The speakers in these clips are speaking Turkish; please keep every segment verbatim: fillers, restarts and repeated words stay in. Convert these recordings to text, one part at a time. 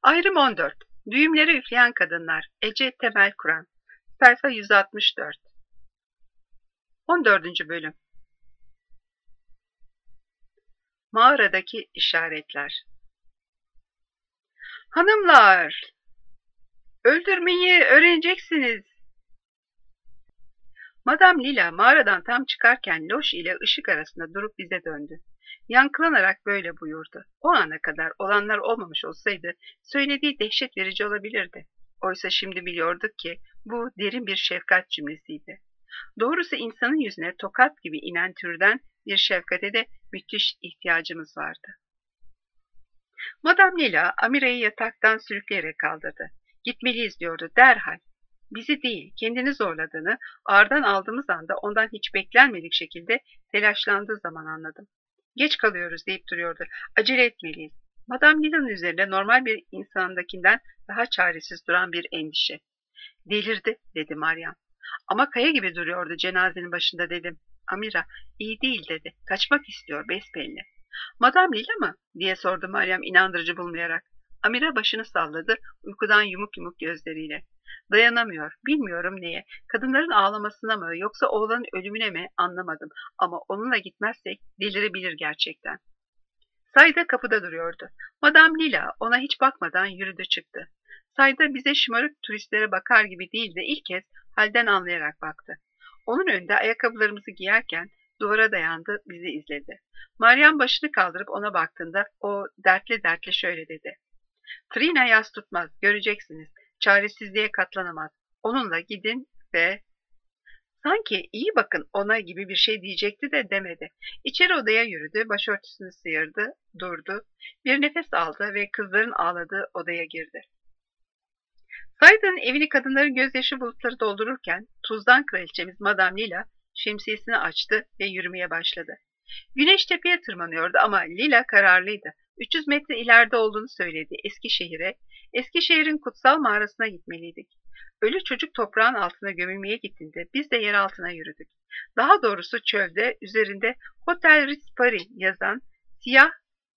Ayrım on dört. Düğümleri üfleyen kadınlar. Ece Temel Kur'an. Sayfa yüz altmış dört. on dördüncü bölüm. Mağaradaki işaretler. Hanımlar, öldürmeyi öğreneceksiniz. Madame Lila mağaradan tam çıkarken loş ile ışık arasında durup bize döndü. Yankılanarak böyle buyurdu. O ana kadar olanlar olmamış olsaydı söylediği dehşet verici olabilirdi. Oysa şimdi biliyorduk ki bu derin bir şefkat cümlesiydi. Doğrusu insanın yüzüne tokat gibi inen türden bir şefkate de müthiş ihtiyacımız vardı. Madame Lila Amira'yı yataktan sürükleyerek kaldırdı. Gitmeliyiz diyordu derhal. Bizi değil, kendini zorladığını ağırdan aldığımız anda ondan hiç beklenmedik şekilde telaşlandığı zaman anladım. Geç kalıyoruz deyip duruyordu. Acele etmeliyiz. Madame Lila'nın üzerinde normal bir insandakinden daha çaresiz duran bir endişe. Delirdi dedi Meryem. Ama kaya gibi duruyordu cenazenin başında dedim. Amira iyi değil dedi. Kaçmak istiyor besbelli. Madame Lila mı? Diye sordu Meryem inandırıcı bulmayarak. Amira başını salladı uykudan yumuk yumuk gözleriyle. Dayanamıyor. Bilmiyorum neye. Kadınların ağlamasına mı yoksa oğlanın ölümüne mi anlamadım. Ama onunla gitmezsek delirebilir gerçekten. Sayda kapıda duruyordu. Madame Lila ona hiç bakmadan yürüdü çıktı. Sayda bize şımarık turistlere bakar gibi değil de ilk kez halden anlayarak baktı. Onun önünde ayakkabılarımızı giyerken duvara dayandı, bizi izledi. Meryem başını kaldırıp ona baktığında o dertli dertli şöyle dedi. Trina yas tutmaz, göreceksiniz. Çaresizliğe katlanamaz. Onunla gidin ve... Sanki iyi bakın ona gibi bir şey diyecekti de demedi. İçeri odaya yürüdü, başörtüsünü sıyırdı, durdu. Bir nefes aldı ve kızların ağladığı odaya girdi. Sayda'nın evini kadınların gözyaşı bulutları doldururken tuzdan kraliçemiz Madame Lila şemsiyesini açtı ve yürümeye başladı. Güneş tepeye tırmanıyordu ama Lila kararlıydı. üç yüz metre ileride olduğunu söyledi Eskişehir'e. Eskişehir'in kutsal mağarasına gitmeliydik. Ölü çocuk toprağın altına gömülmeye gittiğinde biz de yer altına yürüdük. Daha doğrusu çölde üzerinde Hotel Ritz Paris yazan siyah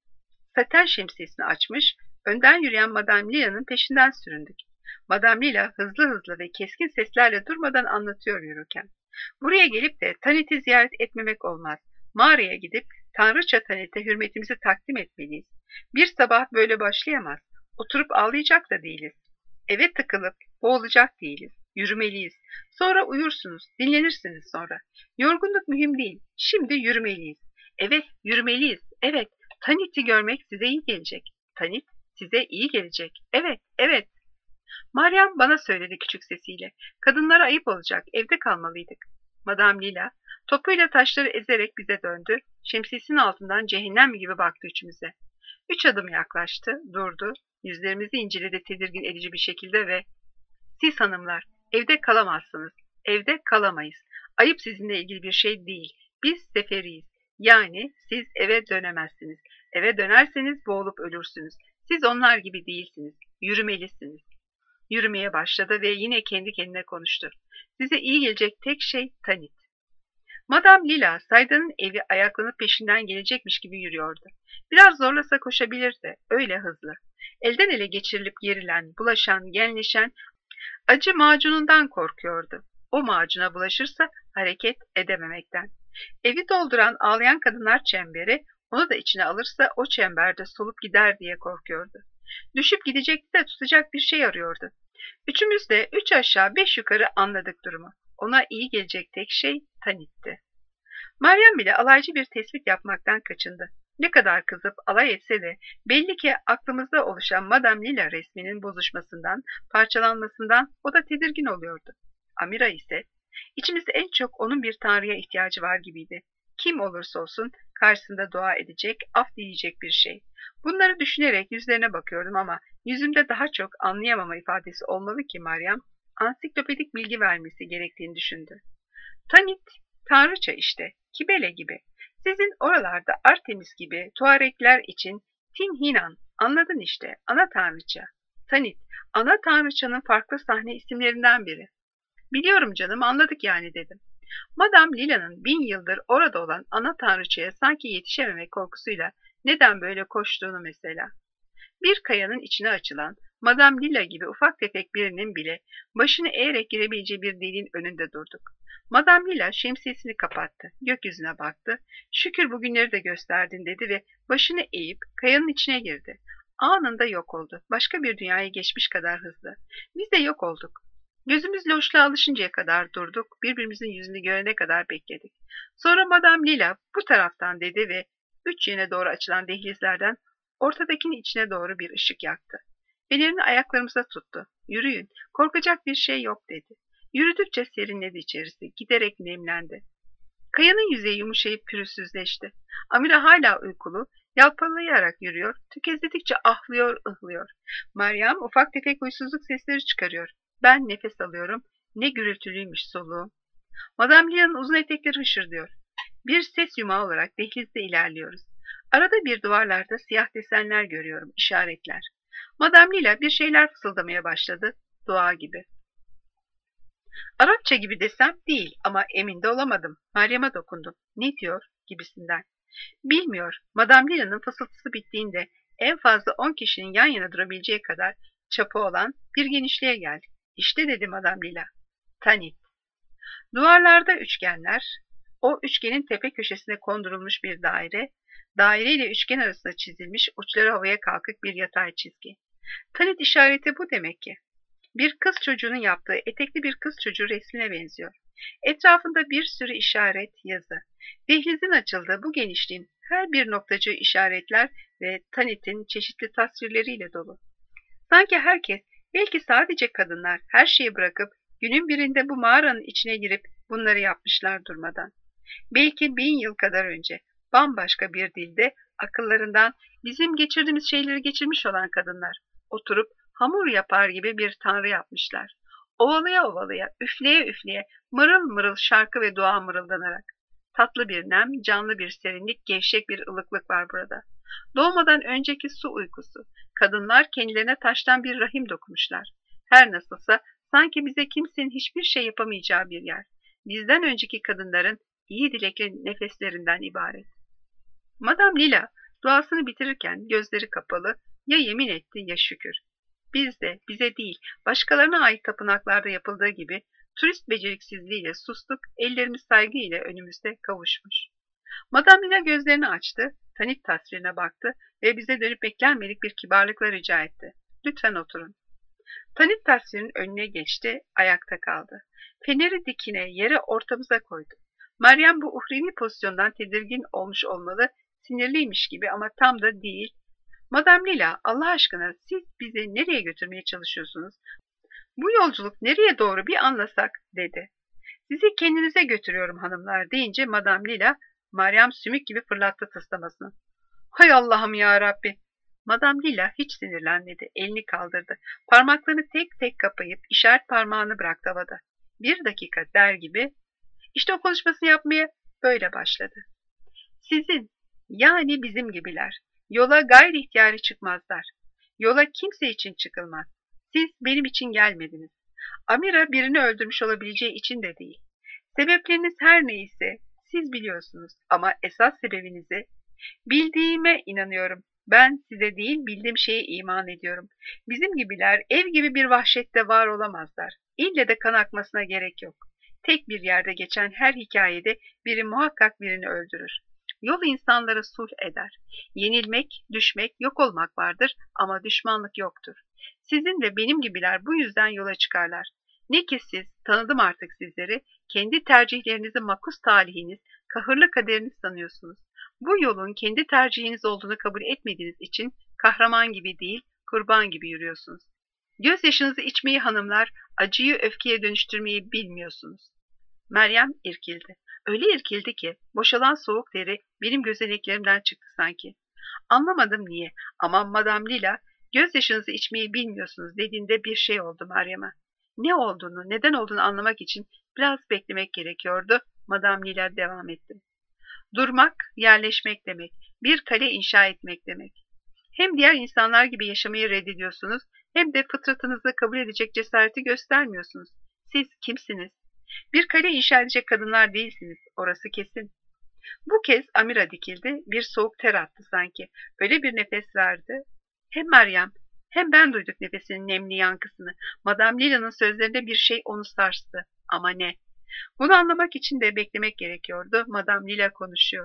saten şemsiyesini açmış, önden yürüyen Madame Lila'nın peşinden süründük. Madame Lila hızlı hızlı ve keskin seslerle durmadan anlatıyor yürürken. Buraya gelip de Tanit'i ziyaret etmemek olmaz. Mağaraya gidip Tanrıça Tanit'e hürmetimizi takdim etmeliyiz. Bir sabah böyle başlayamaz. Oturup ağlayacak da değiliz. Eve tıkılıp boğulacak değiliz. Yürümeliyiz. Sonra uyursunuz, dinlenirsiniz sonra. Yorgunluk mühim değil. Şimdi yürümeliyiz. Evet, yürümeliyiz. Evet, Tanit'i görmek size iyi gelecek. Tanit size iyi gelecek. Evet, evet. Meryem bana söyledi küçük sesiyle. Kadınlara ayıp olacak, evde kalmalıydık. Madame Lila topuyla taşları ezerek bize döndü. Şemsiyesinin altından cehennem gibi baktı üçümüze. Üç adım yaklaştı, durdu. Yüzlerimizi inceledi tedirgin edici bir şekilde ve siz hanımlar evde kalamazsınız. Evde kalamayız. Ayıp sizinle ilgili bir şey değil. Biz seferiyiz. Yani siz eve dönemezsiniz. Eve dönerseniz boğulup ölürsünüz. Siz onlar gibi değilsiniz. Yürümelisiniz. Yürümeye başladı ve yine kendi kendine konuştu. Size iyi gelecek tek şey Tanit. Madame Lila, Sayda'nın evi ayaklanıp peşinden gelecekmiş gibi yürüyordu. Biraz zorlasa koşabilirdi, öyle hızlı. Elden ele geçirilip gerilen, bulaşan, genleşen acı macunundan korkuyordu. O macuna bulaşırsa hareket edememekten. Evi dolduran ağlayan kadınlar çemberi, onu da içine alırsa o çemberde solup gider diye korkuyordu. Düşüp gidecekti de tutacak bir şey arıyordu. Üçümüz de üç aşağı beş yukarı anladık durumu. Ona iyi gelecek tek şey Tanit'ti. Meryem bile alaycı bir tespit yapmaktan kaçındı. Ne kadar kızıp alay etse de belli ki aklımızda oluşan Madame Lila resminin bozuşmasından, parçalanmasından o da tedirgin oluyordu. Amira ise içimizde en çok onun bir tanrıya ihtiyacı var gibiydi. Kim olursa olsun karşısında dua edecek, af dileyecek bir şey. Bunları düşünerek yüzlerine bakıyordum ama yüzümde daha çok anlayamama ifadesi olmalı ki Meryem ansiklopedik bilgi vermesi gerektiğini düşündü. Tanit, tanrıça işte, Kibele gibi. Sizin oralarda Artemis gibi Tuarekler için Tinhinan, anladın işte, ana tanrıça. Tanit, ana tanrıçanın farklı sahne isimlerinden biri. Biliyorum canım, anladık yani dedim. Madame Lila'nın bin yıldır orada olan ana tanrıçaya sanki yetişememek korkusuyla neden böyle koştuğunu mesela. Bir kayanın içine açılan, Madame Lila gibi ufak tefek birinin bile başını eğerek girebileceği bir deliğin önünde durduk. Madame Lila şemsiyesini kapattı, gökyüzüne baktı, şükür bugünleri de gösterdin dedi ve başını eğip kayanın içine girdi. Anında yok oldu, başka bir dünyaya geçmiş kadar hızlı. Biz de yok olduk. Gözümüz loşluğa alışıncaya kadar durduk, birbirimizin yüzünü görene kadar bekledik. Sonra Madame Lila bu taraftan dedi ve üç yöne doğru açılan dehlizlerden ortadakinin içine doğru bir ışık yaktı. Fenerini ayaklarımıza tuttu. Yürüyün, korkacak bir şey yok dedi. Yürüdükçe serinledi içerisi, giderek nemlendi. Kayanın yüzeyi yumuşayıp pürüzsüzleşti. Amira hala uykulu, yalpalayarak yürüyor, tökezledikçe ahlıyor, ıhlıyor. Meryem ufak tefek huysuzluk sesleri çıkarıyor. Ben nefes alıyorum, ne gürültülüymüş soluğum. Madame Lia'nın uzun etekleri hışırdıyor. Bir ses yumağı olarak dehlizde ilerliyoruz. Arada bir duvarlarda siyah desenler görüyorum, işaretler. Madame Lila bir şeyler fısıldamaya başladı, dua gibi. Arapça gibi desem değil ama emin de olamadım. Meryem'e dokundum. Ne diyor gibisinden. Bilmiyor. Madame Lila'nın fısıltısı bittiğinde en fazla on kişinin yan yana durabileceği kadar çapı olan bir genişliğe geldik. İşte dedi Madame Lila. Tanit. Duvarlarda üçgenler, o üçgenin tepe köşesine kondurulmuş bir daire, daire ile üçgen arasında çizilmiş uçları havaya kalkık bir yatay çizgi. Tanit işareti bu demek ki. Bir kız çocuğunun yaptığı etekli bir kız çocuğu resmine benziyor. Etrafında bir sürü işaret, yazı. Dehlizin açıldığı bu genişliğin her bir noktacığı işaretler ve Tanit'in çeşitli tasvirleriyle dolu. Sanki herkes, belki sadece kadınlar her şeyi bırakıp günün birinde bu mağaranın içine girip bunları yapmışlar durmadan. Belki bin yıl kadar önce bambaşka bir dilde akıllarından bizim geçirdiğimiz şeyleri geçirmiş olan kadınlar oturup hamur yapar gibi bir tanrı yapmışlar. Ovalaya ovalaya, üfleye üfleye, mırıl mırıl şarkı ve dua mırıldanarak. Tatlı bir nem, canlı bir serinlik, gevşek bir ılıklık var burada. Doğmadan önceki su uykusu. Kadınlar kendilerine taştan bir rahim dokunmuşlar. Her nasılsa sanki bize kimsenin hiçbir şey yapamayacağı bir yer. Bizden önceki kadınların iyi dilekli nefeslerinden ibaret. Madame Lila duasını bitirirken gözleri kapalı, ya yemin etti ya şükür. Biz de bize değil başkalarına ait tapınaklarda yapıldığı gibi turist beceriksizliğiyle sustuk, ellerimiz saygıyla önümüzde kavuşmuş. Madame Lila gözlerini açtı, Tanit tasvirine baktı ve bize dönüp beklenmedik bir kibarlıkla rica etti. Lütfen oturun. Tanit tasvirinin önüne geçti, ayakta kaldı. Feneri dikine yere ortamıza koydu. Meryem bu uhrevi pozisyondan tedirgin olmuş olmalı, sinirliymiş gibi ama tam da değil. Madame Lila, Allah aşkına siz bizi nereye götürmeye çalışıyorsunuz? Bu yolculuk nereye doğru bir anlasak dedi. Sizi kendinize götürüyorum hanımlar deyince Madame Lila, Meryem sümük gibi fırlattı tıslamasını. Hay Allah'ım ya Rabbi! Madame Lila hiç sinirlenmedi, elini kaldırdı. Parmaklarını tek tek kapayıp işaret parmağını bıraktı havada. Bir dakika der gibi, işte o konuşmasını yapmaya böyle başladı. Sizin, yani bizim gibiler, yola gayri ihtiyari çıkmazlar. Yola kimse için çıkılmaz. Siz benim için gelmediniz. Amira birini öldürmüş olabileceği için de değil. Sebepleriniz her neyse siz biliyorsunuz ama esas sebebinizi bildiğime inanıyorum. Ben size değil bildiğim şeye iman ediyorum. Bizim gibiler ev gibi bir vahşette var olamazlar. İlle de kan akmasına gerek yok. Tek bir yerde geçen her hikayede biri muhakkak birini öldürür. Yol insanlara sulh eder. Yenilmek, düşmek, yok olmak vardır ama düşmanlık yoktur. Sizin de benim gibiler bu yüzden yola çıkarlar. Ne ki siz, tanıdım artık sizleri, kendi tercihlerinizi makus talihiniz, kahırlı kaderiniz sanıyorsunuz. Bu yolun kendi tercihiniz olduğunu kabul etmediğiniz için kahraman gibi değil, kurban gibi yürüyorsunuz. Gözyaşınızı içmeyi hanımlar, acıyı öfkeye dönüştürmeyi bilmiyorsunuz. Meryem irkildi. Öyle irkildi ki boşalan soğuk teri benim gözeneklerimden çıktı sanki. Anlamadım niye ama Madame Lila gözyaşınızı içmeyi bilmiyorsunuz dediğinde bir şey oldu Meryem'e. Ne olduğunu, neden olduğunu anlamak için biraz beklemek gerekiyordu. Madame Lila devam etti. Durmak, yerleşmek demek, bir kale inşa etmek demek. Hem diğer insanlar gibi yaşamayı reddediyorsunuz, hem de fıtratınızı kabul edecek cesareti göstermiyorsunuz. Siz kimsiniz? Bir kale inşa edecek kadınlar değilsiniz, orası kesin. Bu kez Amira dikildi, bir soğuk ter attı sanki. Öyle bir nefes verdi. Hem Meryem hem ben duyduk nefesinin nemli yankısını. Madame Lila'nın sözlerinde bir şey onu sarstı. Ama ne? Bunu anlamak için de beklemek gerekiyordu. Madame Lila konuşuyor.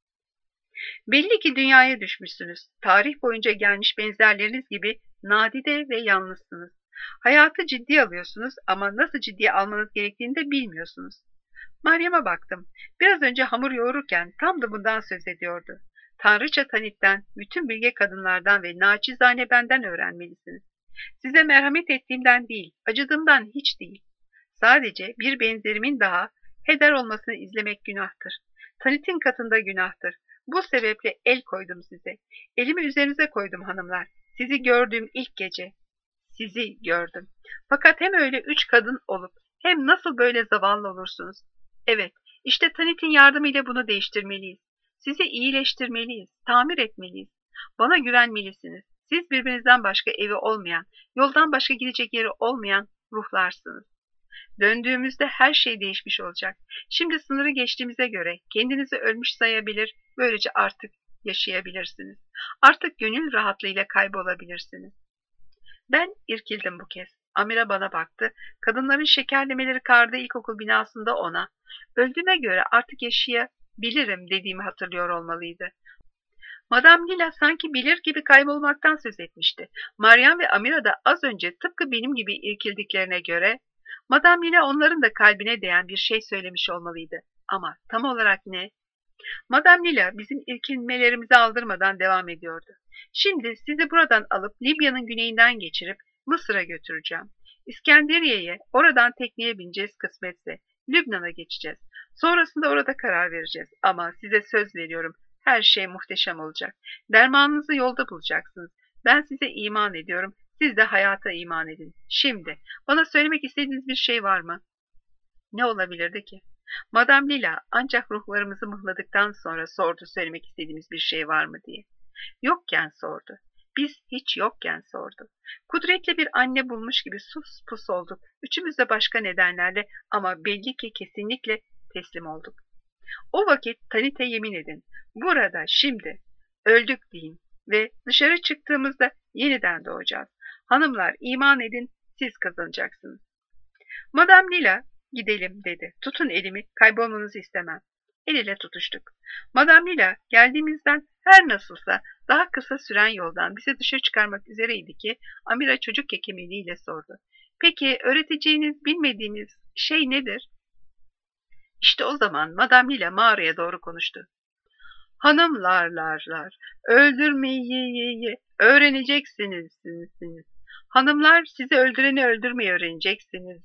Belli ki dünyaya düşmüşsünüz. Tarih boyunca gelmiş benzerleriniz gibi nadide ve yalnızsınız. Hayatı ciddiye alıyorsunuz ama nasıl ciddiye almanız gerektiğini de bilmiyorsunuz. Meryem'e baktım. Biraz önce hamur yoğururken tam da bundan söz ediyordu. Tanrıça Tanit'ten, bütün bilge kadınlardan ve naçizane benden öğrenmelisiniz. Size merhamet ettiğimden değil, acıdığımdan hiç değil. Sadece bir benzerimin daha heder olmasını izlemek günahtır. Tanit'in katında günahtır. Bu sebeple el koydum size. Elimi üzerinize koydum hanımlar. Sizi gördüğüm ilk gece. Sizi gördüm. Fakat hem öyle üç kadın olup hem nasıl böyle zavallı olursunuz? Evet, işte Tanit'in yardımıyla bunu değiştirmeliyiz. Sizi iyileştirmeliyiz, tamir etmeliyiz. Bana güvenmelisiniz. Siz birbirinizden başka evi olmayan, yoldan başka gidecek yeri olmayan ruhlarsınız. Döndüğümüzde her şey değişmiş olacak. Şimdi sınırı geçtiğimize göre kendinizi ölmüş sayabilir, böylece artık yaşayabilirsiniz. Artık gönül rahatlığıyla kaybolabilirsiniz. Ben irkildim bu kez. Amira bana baktı. Kadınların şekerlemeleri kardığı ilkokul binasında ona, öldüğüme göre artık yaşayabilirim dediğimi hatırlıyor olmalıydı. Madame Lila sanki bilir gibi kaybolmaktan söz etmişti. Meryem ve Amira da az önce tıpkı benim gibi irkildiklerine göre, Madame Lila onların da kalbine değen bir şey söylemiş olmalıydı. Ama tam olarak ne? Madame Lila bizim irkilmelerimizi aldırmadan devam ediyordu. Şimdi sizi buradan alıp Libya'nın güneyinden geçirip Mısır'a götüreceğim. İskenderiye'ye, oradan tekneye bineceğiz kısmetse. Lübnan'a geçeceğiz. Sonrasında orada karar vereceğiz. Ama size söz veriyorum, her şey muhteşem olacak. Dermanınızı yolda bulacaksınız. Ben size iman ediyorum. Siz de hayata iman edin. Şimdi, bana söylemek istediğiniz bir şey var mı? Ne olabilirdi ki? Madame Lila ancak ruhlarımızı mıhladıktan sonra sordu söylemek istediğimiz bir şey var mı diye. Yokken sordu. Biz hiç yokken sordu. Kudretli bir anne bulmuş gibi sus pus olduk. Üçümüz de başka nedenlerle ama belli ki kesinlikle teslim olduk. O vakit Tanit'e yemin edin. Burada, şimdi, öldük deyin ve dışarı çıktığımızda yeniden doğacağız. Hanımlar iman edin, siz kazanacaksınız. Madame Lila, gidelim dedi. Tutun elimi, kaybolmanızı istemem. El ile tutuştuk. Madame Lila, geldiğimizden her nasılsa daha kısa süren yoldan bizi dışarı çıkarmak üzereydi ki Amira çocuk kekemeliğiyle sordu. Peki öğreteceğiniz bilmediğimiz şey nedir? İşte o zaman Madame Lila mağaraya doğru konuştu. Hanımlarlarlar, öldürmeyi öğreneceksiniz. Sizsiniz. Hanımlar sizi öldüreni öldürmeyi öğreneceksiniz.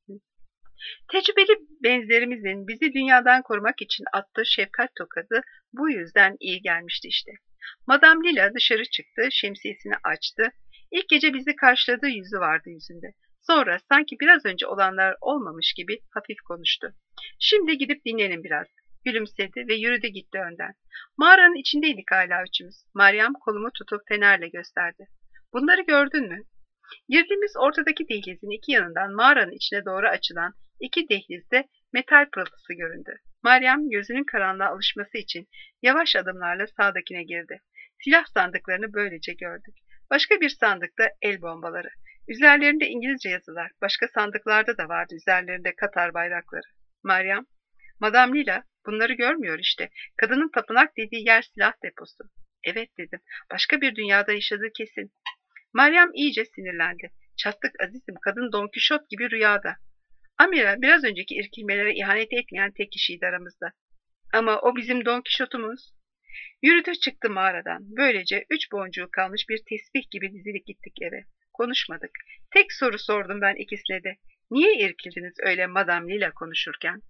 Tecrübeli benzerimizin bizi dünyadan korumak için attığı şefkat tokadı bu yüzden iyi gelmişti işte. Madame Lila dışarı çıktı, şemsiyesini açtı. İlk gece bizi karşıladığı yüzü vardı yüzünde. Sonra sanki biraz önce olanlar olmamış gibi hafif konuştu. Şimdi gidip dinlenin biraz. Gülümsedi ve yürüdü gitti önden. Mağaranın içindeydik hala üçümüz. Meryem kolumu tutup fenerle gösterdi. Bunları gördün mü? Girdiğimiz ortadaki dehlizin iki yanından mağaranın içine doğru açılan iki dehlizde metal pırıltısı göründü. Meryem gözünün karanlığa alışması için yavaş adımlarla sağdakine girdi. Silah sandıklarını böylece gördük. Başka bir sandıkta el bombaları. Üzerlerinde İngilizce yazılar. Başka sandıklarda da vardı üzerlerinde Katar bayrakları. Meryem, Madame Lila, bunları görmüyor işte. Kadının tapınak dediği yer silah deposu. Evet dedim. Başka bir dünyada yaşadığı kesin. Meryem iyice sinirlendi. Çattık azizim, kadın Don Kişot gibi rüyada. Amira biraz önceki irkilmelere ihanet etmeyen tek kişiydi aramızda. Ama o bizim Don Kişot'umuz. Yürüdü çıktı mağaradan. Böylece üç boncuğu kalmış bir tesbih gibi dizilik gittik eve. Konuşmadık. Tek soru sordum ben ikisine de. Niye irkildiniz öyle Madame Lila konuşurken?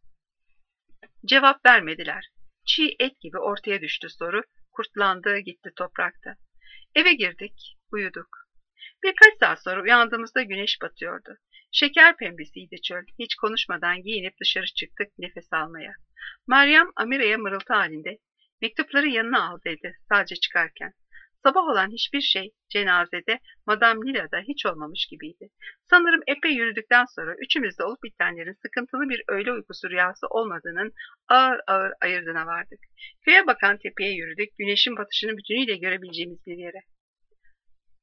Cevap vermediler. Çiğ et gibi ortaya düştü soru. Kurtlandı gitti toprakta. Eve girdik, uyuduk. Birkaç saat sonra uyandığımızda güneş batıyordu. Şeker pembesiydi çöl. Hiç konuşmadan giyinip dışarı çıktık nefes almaya. Meryem Amira'ya mırıltı halinde mektupları yanına al dedi sadece çıkarken. Sabah olan hiçbir şey cenazede Madame Lila'da hiç olmamış gibiydi. Sanırım epey yürüdükten sonra üçümüz de olup bitenlerin sıkıntılı bir öğle uykusu rüyası olmadığının ağır ağır ayırdına vardık. Köye bakan tepeye yürüdük, güneşin batışını bütünüyle görebileceğimiz bir yere.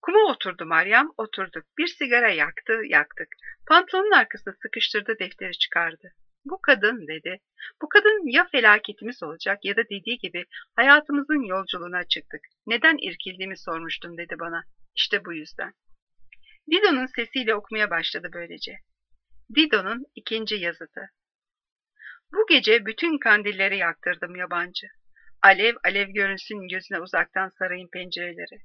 Kuma oturdu Meryem, oturduk. Bir sigara yaktı, yaktık. Pantolonun arkasına sıkıştırdı, defteri çıkardı. Bu kadın dedi. Bu kadın ya felaketimiz olacak ya da dediği gibi hayatımızın yolculuğuna çıktık. Neden irkildiğimi sormuştun dedi bana. İşte bu yüzden. Dido'nun sesiyle okumaya başladı böylece. Dido'nun ikinci yazıtı. Bu gece bütün kandilleri yaktırdım yabancı. Alev alev görünsün gözüne uzaktan sarayın pencereleri.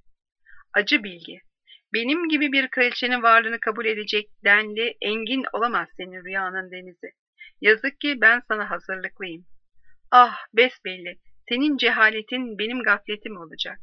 Acı bilgi. Benim gibi bir kraliçenin varlığını kabul edecek denli, engin olamaz senin rüyanın denizi. Yazık ki ben sana hazırlıklıyım. Ah besbelli, senin cehaletin benim gafletim olacak.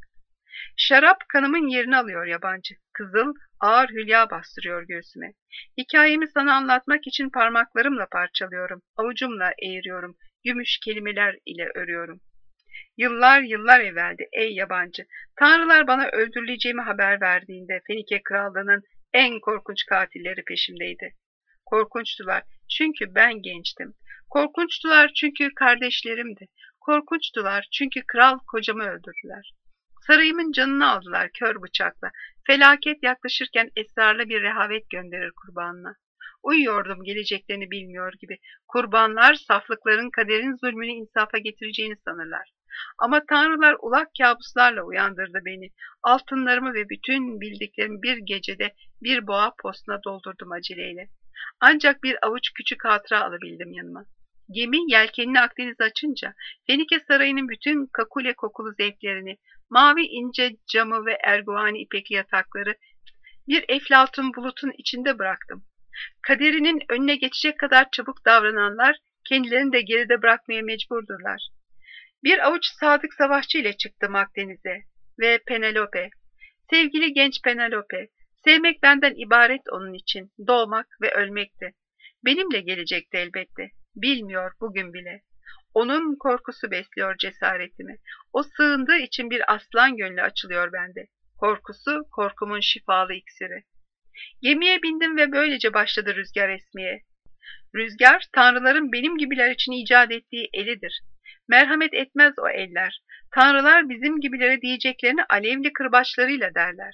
Şarap kanımın yerini alıyor yabancı. Kızıl, ağır hülya bastırıyor göğsüme. Hikayemi sana anlatmak için parmaklarımla parçalıyorum, avucumla eğiriyorum, gümüş kelimeler ile örüyorum. Yıllar yıllar evveldi ey yabancı, tanrılar bana öldürüleceğimi haber verdiğinde Fenike krallığının en korkunç katilleri peşimdeydi. Korkunçtular çünkü ben gençtim. Korkunçtular çünkü kardeşlerimdi. Korkunçtular çünkü kral kocamı öldürdüler. Sarayımın canını aldılar kör bıçakla. Felaket yaklaşırken esrarlı bir rehavet gönderir kurbanına. Uyuyordum geleceklerini bilmiyor gibi. Kurbanlar saflıkların kaderin zulmünü insafa getireceğini sanırlar. Ama tanrılar ulak kabuslarla uyandırdı beni. Altınlarımı ve bütün bildiklerimi bir gecede bir boğa postuna doldurdum aceleyle. Ancak bir avuç küçük hatıra alabildim yanıma. Gemi yelkenini Akdeniz'e açınca Fenike Sarayı'nın bütün kakule kokulu zevklerini, mavi ince camı ve erguani ipekli yatakları bir eflatun bulutun içinde bıraktım. Kaderinin önüne geçecek kadar çabuk davrananlar kendilerini de geride bırakmaya mecburdurlar. Bir avuç sadık savaşçı ile çıktım Akdeniz'e ve Penelope. Sevgili genç Penelope, sevmek benden ibaret onun için, doğmak ve ölmekti. Benimle gelecekti elbette, bilmiyor bugün bile. Onun korkusu besliyor cesaretimi. O sığındığı için bir aslan gönlü açılıyor bende. Korkusu, korkumun şifalı iksiri. Gemiye bindim ve böylece başladı rüzgar esmeye. Rüzgar, tanrıların benim gibiler için icat ettiği elidir. Merhamet etmez o eller. Tanrılar bizim gibilere diyeceklerini alevli kırbaçlarıyla derler.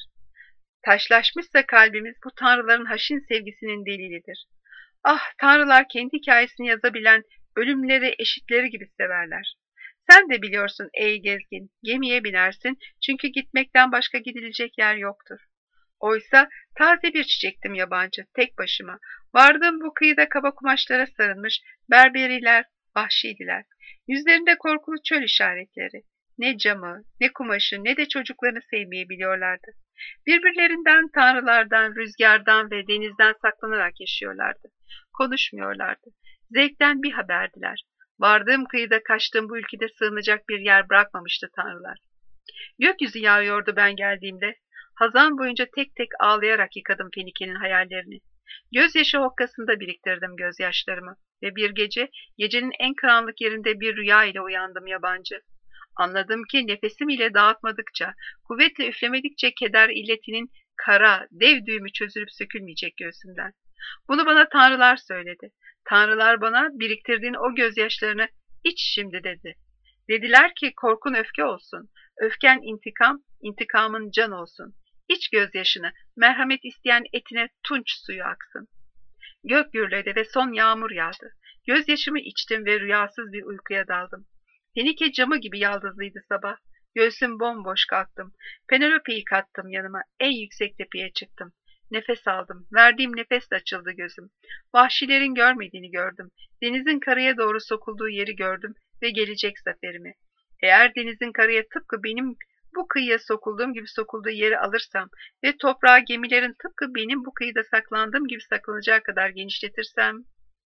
Taşlaşmışsa kalbimiz bu tanrıların haşin sevgisinin delilidir. Ah, tanrılar kendi hikayesini yazabilen ölümleri eşitleri gibi severler. Sen de biliyorsun ey gezgin, gemiye binersin çünkü gitmekten başka gidilecek yer yoktur. Oysa taze bir çiçektim yabancı, tek başıma. Vardığım bu kıyıda kaba kumaşlara sarılmış berberiler vahşiydiler. Yüzlerinde korkulu çöl işaretleri. Ne camı, ne kumaşı, ne de çocuklarını sevmeyi biliyorlardı. Birbirlerinden, tanrılardan, rüzgardan ve denizden saklanarak yaşıyorlardı. Konuşmuyorlardı. Zevkten bir haberdiler. Vardığım kıyıda kaçtığım bu ülkede sığınacak bir yer bırakmamıştı tanrılar. Gökyüzü yağıyordu ben geldiğimde. Hazan boyunca tek tek ağlayarak yıkadım Fenike'nin hayallerini. Gözyaşı hokkasında biriktirdim gözyaşlarımı ve bir gece, gecenin en karanlık yerinde bir rüya ile uyandım yabancı. Anladım ki nefesim ile dağıtmadıkça, kuvvetle üflemedikçe keder illetinin kara, dev düğümü çözülüp sökülmeyecek göğsümden. Bunu bana tanrılar söyledi. Tanrılar bana biriktirdiğin o gözyaşlarını iç şimdi dedi. Dediler ki korkun öfke olsun, öfken intikam, intikamın can olsun. İç gözyaşını, merhamet isteyen etine tunç suyu aksın. Gök gürledi ve son yağmur yağdı. Gözyaşımı içtim ve rüyasız bir uykuya daldım. Fenike camı gibi yaldızlıydı sabah. Göğsüm bomboş kalktım. Penelope'yi kattım yanıma. En yüksek tepeye çıktım. Nefes aldım. Verdiğim nefesle açıldı gözüm. Vahşilerin görmediğini gördüm. Denizin karaya doğru sokulduğu yeri gördüm ve gelecek zaferimi. Eğer denizin karaya tıpkı benim bu kıyıya sokulduğum gibi sokulduğu yeri alırsam ve toprağı gemilerin tıpkı benim bu kıyıda saklandığım gibi saklanacağı kadar genişletirsem...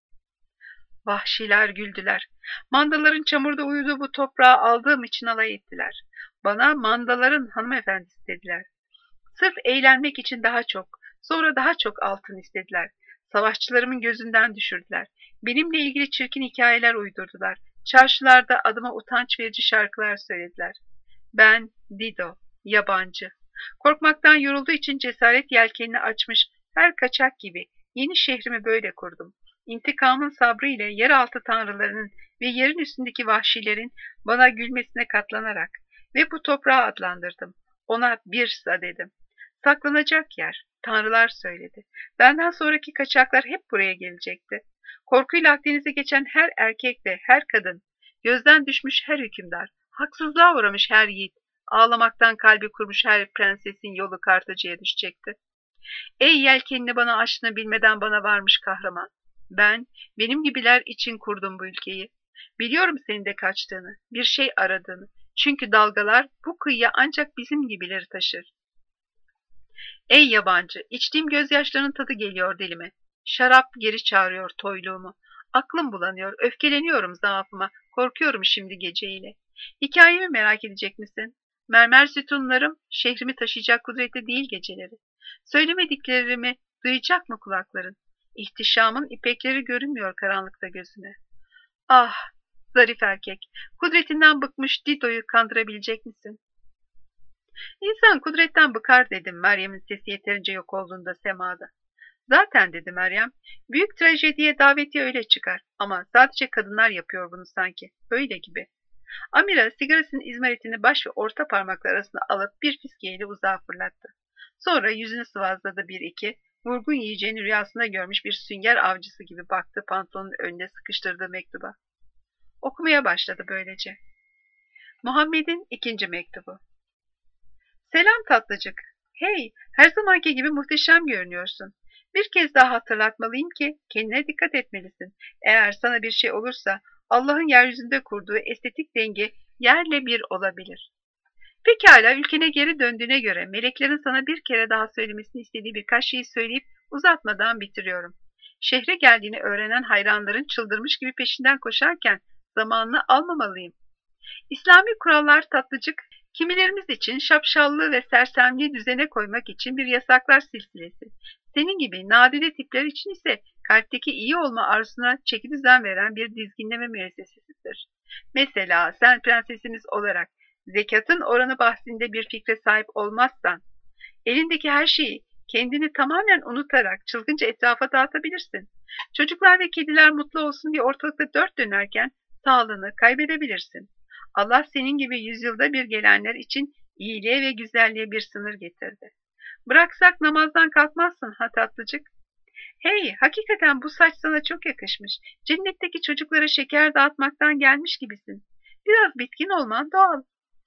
Vahşiler güldüler. Mandaların çamurda uyuduğu bu toprağı aldığım için alay ettiler. Bana mandaların hanımefendisi dediler. Sırf eğlenmek için daha çok, sonra daha çok altın istediler. Savaşçılarımın gözünden düşürdüler. Benimle ilgili çirkin hikayeler uydurdular. Çarşılarda adıma utanç verici şarkılar söylediler. Ben Dido, yabancı. Korkmaktan yorulduğu için cesaret yelkenini açmış her kaçak gibi yeni şehrimi böyle kurdum. İntikamın sabrıyla yeraltı tanrılarının ve yerin üstündeki vahşilerin bana gülmesine katlanarak ve bu toprağı adlandırdım. Ona Birsa dedim. Saklanacak yer. Tanrılar söyledi. Benden sonraki kaçaklar hep buraya gelecekti. Korkuyla Akdeniz'e geçen her erkek ve her kadın, gözden düşmüş her hükümdar, haksızlığa uğramış her yiğit, ağlamaktan kalbi kurmuş her prensesin yolu Kartaca'ya düşecekti. Ey yelkenini bana açtığını bilmeden bana varmış kahraman. Ben, benim gibiler için kurdum bu ülkeyi. Biliyorum senin de kaçtığını, bir şey aradığını. Çünkü dalgalar bu kıyıya ancak bizim gibileri taşır. Ey yabancı, içtiğim gözyaşlarının tadı geliyor dilime. Şarap geri çağırıyor toyluğumu. Aklım bulanıyor, öfkeleniyorum zaafıma, korkuyorum şimdi geceyle. Hikayemi merak edecek misin? Mermer sütunlarım şehrimi taşıyacak kudrette değil geceleri. Söylemediklerimi duyacak mı kulakların? İhtişamın ipekleri görünmüyor karanlıkta gözüne. Ah, zarif erkek, kudretinden bıkmış Dido'yu kandırabilecek misin? İnsan kudretten bıkar dedim Meryem'in sesi yeterince yok olduğunda semada. Zaten dedi Meryem, büyük trajediye davetiye öyle çıkar ama sadece kadınlar yapıyor bunu sanki, öyle gibi. Amira sigarasının izmaritini baş ve orta parmaklar arasında alıp bir fiskeyle uzağa fırlattı. Sonra yüzünü sıvazladı bir iki, vurgun yiyeceğini rüyasında görmüş bir sünger avcısı gibi baktı pantolonun önüne sıkıştırdığı mektuba. Okumaya başladı böylece. Muhammed'in ikinci mektubu. Selam tatlıcık. Hey, her zamanki gibi muhteşem görünüyorsun. Bir kez daha hatırlatmalıyım ki kendine dikkat etmelisin. Eğer sana bir şey olursa Allah'ın yeryüzünde kurduğu estetik denge yerle bir olabilir. Pekala ülkene geri döndüğüne göre meleklerin sana bir kere daha söylemesini istediği birkaç şeyi söyleyip uzatmadan bitiriyorum. Şehre geldiğini öğrenen hayranların çıldırmış gibi peşinden koşarken zamanını almamalıyım. İslami kurallar tatlıcık, kimilerimiz için şapşallığı ve sersemliği düzene koymak için bir yasaklar silsilesi. Senin gibi nadide tipler için ise kalpteki iyi olma arzusuna çekidüzen veren bir dizginleme müessesesidir. Mesela sen prensesimiz olarak zekatın oranı bahsinde bir fikre sahip olmazsan, elindeki her şeyi kendini tamamen unutarak çılgınca etrafa dağıtabilirsin. Çocuklar ve kediler mutlu olsun diye ortalıkta dört dönerken sağlığını kaybedebilirsin. Allah senin gibi yüzyılda bir gelenler için iyiliğe ve güzelliğe bir sınır getirdi. Bıraksak namazdan kalkmazsın ha tatlıcık. Hey, hakikaten bu saç sana çok yakışmış. Cennetteki çocuklara şeker dağıtmaktan gelmiş gibisin. Biraz bitkin olman doğal.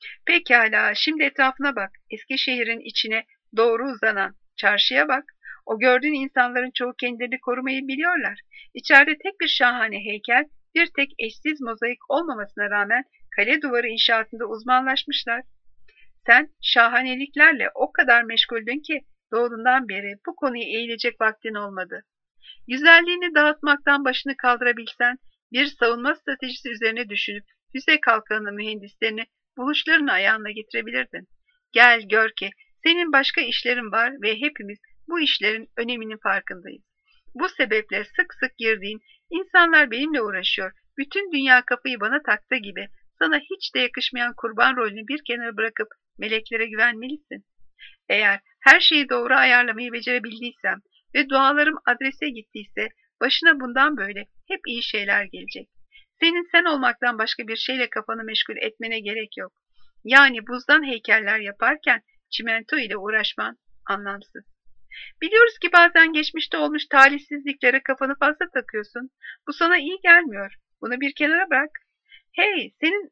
Pekala, şimdi etrafına bak. Eskişehir'in içine doğru uzanan çarşıya bak. O gördüğün insanların çoğu kendilerini korumayı biliyorlar. İçeride tek bir şahane heykel, bir tek eşsiz mozaik olmamasına rağmen kale duvarı inşaatında uzmanlaşmışlar. Sen şahaneliklerle o kadar meşguldün ki doğduğundan beri bu konuya eğilecek vaktin olmadı. Güzelliğini dağıtmaktan başını kaldırabilsen bir savunma stratejisi üzerine düşünüp füze kalkanı mühendislerini buluşlarını ayağına getirebilirdin. Gel gör ki senin başka işlerin var ve hepimiz bu işlerin öneminin farkındayız. Bu sebeple sık sık girdiğin insanlar benimle uğraşıyor, bütün dünya kafayı bana taktı gibi sana hiç de yakışmayan kurban rolünü bir kenara bırakıp meleklere güvenmelisin. Eğer her şeyi doğru ayarlamayı becerebildiysem ve dualarım adrese gittiyse başına bundan böyle hep iyi şeyler gelecek. Senin sen olmaktan başka bir şeyle kafanı meşgul etmene gerek yok. Yani buzdan heykeller yaparken çimento ile uğraşman anlamsız. Biliyoruz ki bazen geçmişte olmuş talihsizliklere kafanı fazla takıyorsun. Bu sana iyi gelmiyor. Bunu bir kenara bırak. Hey, senin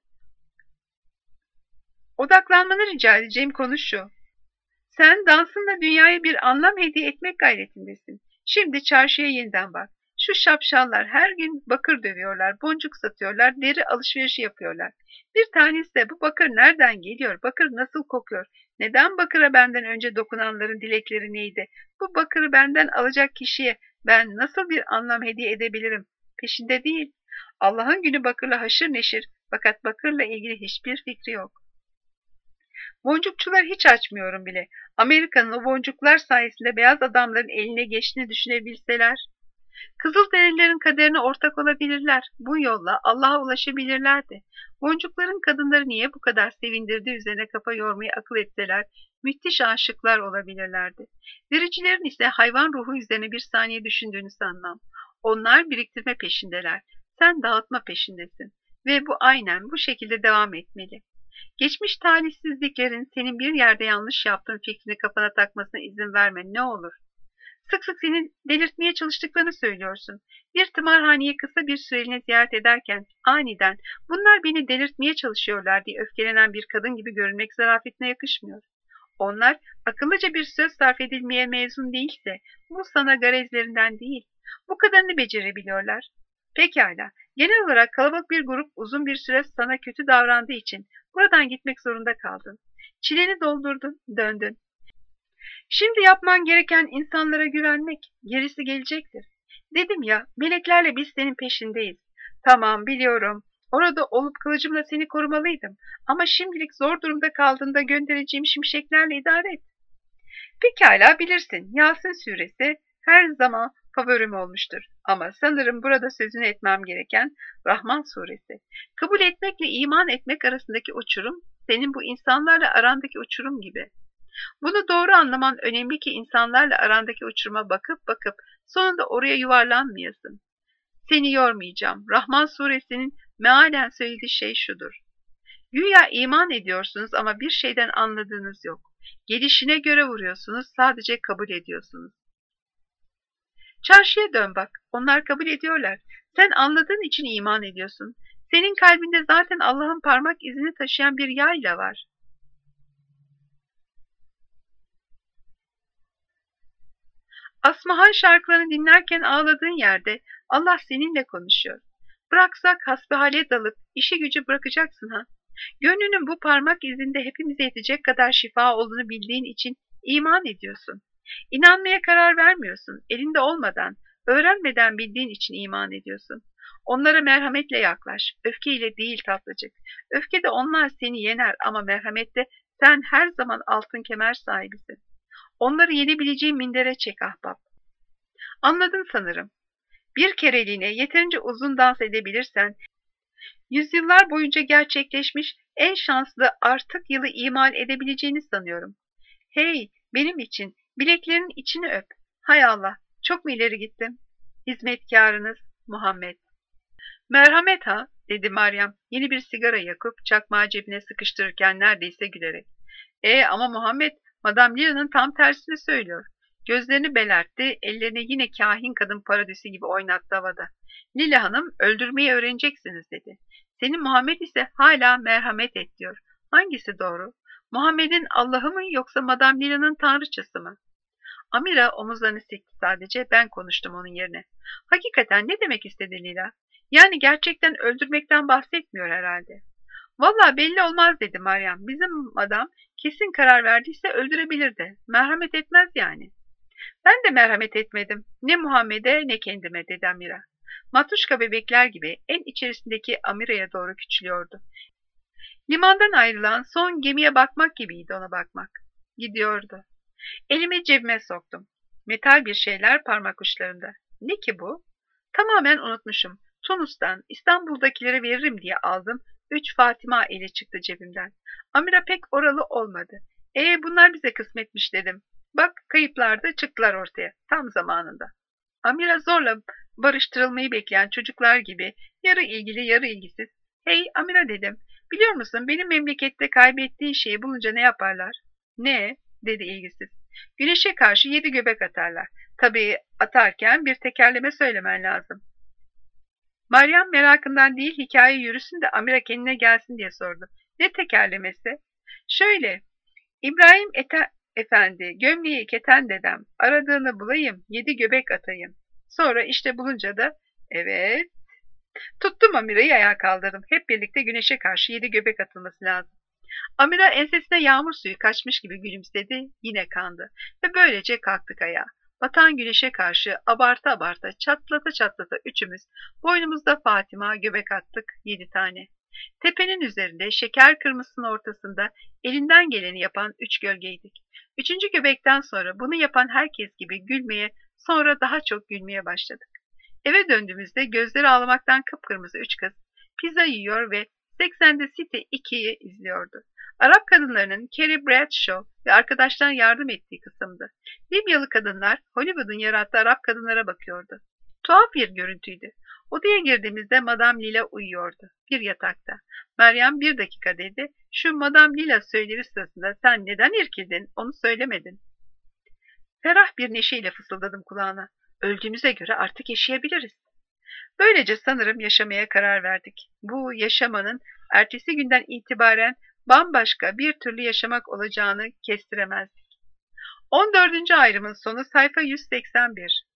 odaklanmanı rica edeceğim konu şu. Sen dansınla dünyaya bir anlam hediye etmek gayretindesin. Şimdi çarşıya yeniden bak. Şu şapşallar her gün bakır dövüyorlar, boncuk satıyorlar, deri alışverişi yapıyorlar. Bir tanesi de bu bakır nereden geliyor, bakır nasıl kokuyor, neden bakıra benden önce dokunanların dilekleri neydi, bu bakırı benden alacak kişiye ben nasıl bir anlam hediye edebilirim peşinde değil. Allah'ın günü bakırla haşır neşir fakat bakırla ilgili hiçbir fikri yok. Boncukçular hiç açmıyorum bile. Amerika'nın o boncuklar sayesinde beyaz adamların eline geçtiğini düşünebilseler. Kızılderililerin kaderine ortak olabilirler. Bu yolla Allah'a ulaşabilirlerdi. Boncukların kadınları niye bu kadar sevindirdiği üzerine kafa yormayı akıl etseler, müthiş aşıklar olabilirlerdi. Vericilerin ise hayvan ruhu üzerine bir saniye düşündüğünü sanmam. Onlar biriktirme peşindeler. Sen dağıtma peşindesin. Ve bu aynen bu şekilde devam etmeli. Geçmiş talihsizliklerin senin bir yerde yanlış yaptığın fikrini kafana takmasına izin verme, ne olur. Sık sık seni delirtmeye çalıştıklarını söylüyorsun. Bir tımarhaneyi kısa bir süreliğine ziyaret ederken aniden bunlar beni delirtmeye çalışıyorlar diye öfkelenen bir kadın gibi görünmek zarafetine yakışmıyor. Onlar akıllıca bir söz sarf edilmeye mezun değilse bu sana garezlerinden değil. Bu kadarını becerebiliyorlar. Pekala. Genel olarak kalabalık bir grup uzun bir süre sana kötü davrandığı için buradan gitmek zorunda kaldın. Çileni doldurdun, döndün. Şimdi yapman gereken insanlara güvenmek, gerisi gelecektir. Dedim ya, meleklerle biz senin peşindeyiz. Tamam, biliyorum. Orada olup kılıcımla seni korumalıydım. Ama şimdilik zor durumda kaldığında göndereceğim şimşeklerle idare et. Pekala, bilirsin. Yasin suresi her zaman favorim olmuştur. Ama sanırım burada sözünü etmem gereken Rahman suresi. Kabul etmekle iman etmek arasındaki uçurum, senin bu insanlarla arandaki uçurum gibi. Bunu doğru anlaman önemli ki insanlarla arandaki uçuruma bakıp bakıp sonunda oraya yuvarlanmayasın. Seni yormayacağım. Rahman suresinin mealen söylediği şey şudur. Güya iman ediyorsunuz ama bir şeyden anladığınız yok. Gelişine göre vuruyorsunuz, sadece kabul ediyorsunuz. Çarşıya dön bak, onlar kabul ediyorlar. Sen anladığın için iman ediyorsun. Senin kalbinde zaten Allah'ın parmak izini taşıyan bir yayla var. Asmahan şarkılarını dinlerken ağladığın yerde Allah seninle konuşuyor. Bıraksak hasbihale dalıp işi gücü bırakacaksın ha. Gönlünün bu parmak izinde hepimize yetecek kadar şifa olduğunu bildiğin için iman ediyorsun. İnanmaya karar vermiyorsun. Elinde olmadan, öğrenmeden bildiğin için iman ediyorsun. Onlara merhametle yaklaş. Öfkeyle değil tatlıcık. Öfkede onlar seni yener ama merhamette sen her zaman altın kemer sahibisin. Onları yenebileceğin mindere çek ahbap. Anladın sanırım. Bir kereliğine yeterince uzun dans edebilirsen, yüzyıllar boyunca gerçekleşmiş en şanslı artık yılı imal edebileceğini sanıyorum. Hey, benim için bileklerinin içini öp. Hay Allah, çok mu ileri gittim? Hizmetkarınız Muhammed. Merhamet ha, dedi Meryem yeni bir sigara yakıp çakmağı cebine sıkıştırırken neredeyse gülerek. E ama Muhammed, Madame Lila'nın tam tersini söylüyor. Gözlerini belertti, ellerini yine kahin kadın paradisi gibi oynattı havada. Lila Hanım, öldürmeyi öğreneceksiniz dedi. Senin Muhammed ise hala merhamet et diyor. Hangisi doğru? Muhammed'in Allah'ı mı yoksa Madame Lila'nın tanrıçası mı? Amira omuzlarını silkti sadece, ben konuştum onun yerine. Hakikaten ne demek istedi Lila? Yani gerçekten öldürmekten bahsetmiyor herhalde. Vallahi belli olmaz dedi Meryem. Bizim adam kesin karar verdiyse öldürebilirdi. Merhamet etmez yani. Ben de merhamet etmedim. Ne Muhammed'e ne kendime dedi Amira. Matuşka bebekler gibi en içerisindeki Amira'ya doğru küçülüyordu. Limandan ayrılan son gemiye bakmak gibiydi ona bakmak. Gidiyordu. Elimi cebime soktum. Metal bir şeyler parmak uçlarında. Ne ki bu? Tamamen unutmuşum. Tunus'tan İstanbul'dakilere veririm diye aldım. Üç Fatima eli çıktı cebimden. Amira pek oralı olmadı. E bunlar bize kısmetmiş dedim. Bak kayıplarda çıktılar ortaya. Tam zamanında. Amira zorla barıştırılmayı bekleyen çocuklar gibi yarı ilgili yarı ilgisiz. Hey Amira dedim. Biliyor musun benim memlekette kaybettiğin şeyi bulunca ne yaparlar? Ne? Dedi ilgisiz. Güneşe karşı yedi göbek atarlar. Tabii atarken bir tekerleme söylemen lazım. Meryem merakından değil hikaye yürüsün de Amira kendine gelsin diye sordu. Ne tekerlemesi? Şöyle, İbrahim Ete Efendi, gömleği keten dedem, aradığını bulayım, yedi göbek atayım. Sonra işte bulunca da, evet. Tuttum Amira'yı ayağa kaldırdım. Hep birlikte güneşe karşı yedi göbek atılması lazım. Amira ensesine yağmur suyu kaçmış gibi gülümsedi, yine kandı ve böylece kalktık ayağa. Batan güneşe karşı abarta abarta çatlata çatlata üçümüz boynumuzda Fatima göbek attık yedi tane. Tepenin üzerinde şeker kırmızısının ortasında elinden geleni yapan üç gölgeydik. Üçüncü göbekten sonra bunu yapan herkes gibi gülmeye sonra daha çok gülmeye başladık. Eve döndüğümüzde gözleri ağlamaktan kıpkırmızı üç kız pizza yiyor ve Sex and the City ikiyi izliyordu. Arap kadınlarının Carrie Bradshaw ve arkadaşlarına yardım ettiği kısımdı. Libyalı kadınlar Hollywood'un yarattığı Arap kadınlara bakıyordu. Tuhaf bir görüntüydü. Odaya girdiğimizde Madame Lila uyuyordu. Bir yatakta. Meryem bir dakika dedi. Şu Madame Lila söylevi sırasında sen neden irkildin? Onu söylemedin. Ferah bir neşeyle fısıldadım kulağına. Öldüğümüze göre artık yaşayabiliriz. Böylece sanırım yaşamaya karar verdik. Bu yaşamanın ertesi günden itibaren bambaşka bir türlü yaşamak olacağını kestiremezdik. on dördüncü ayrımın sonu sayfa yüz seksen bir.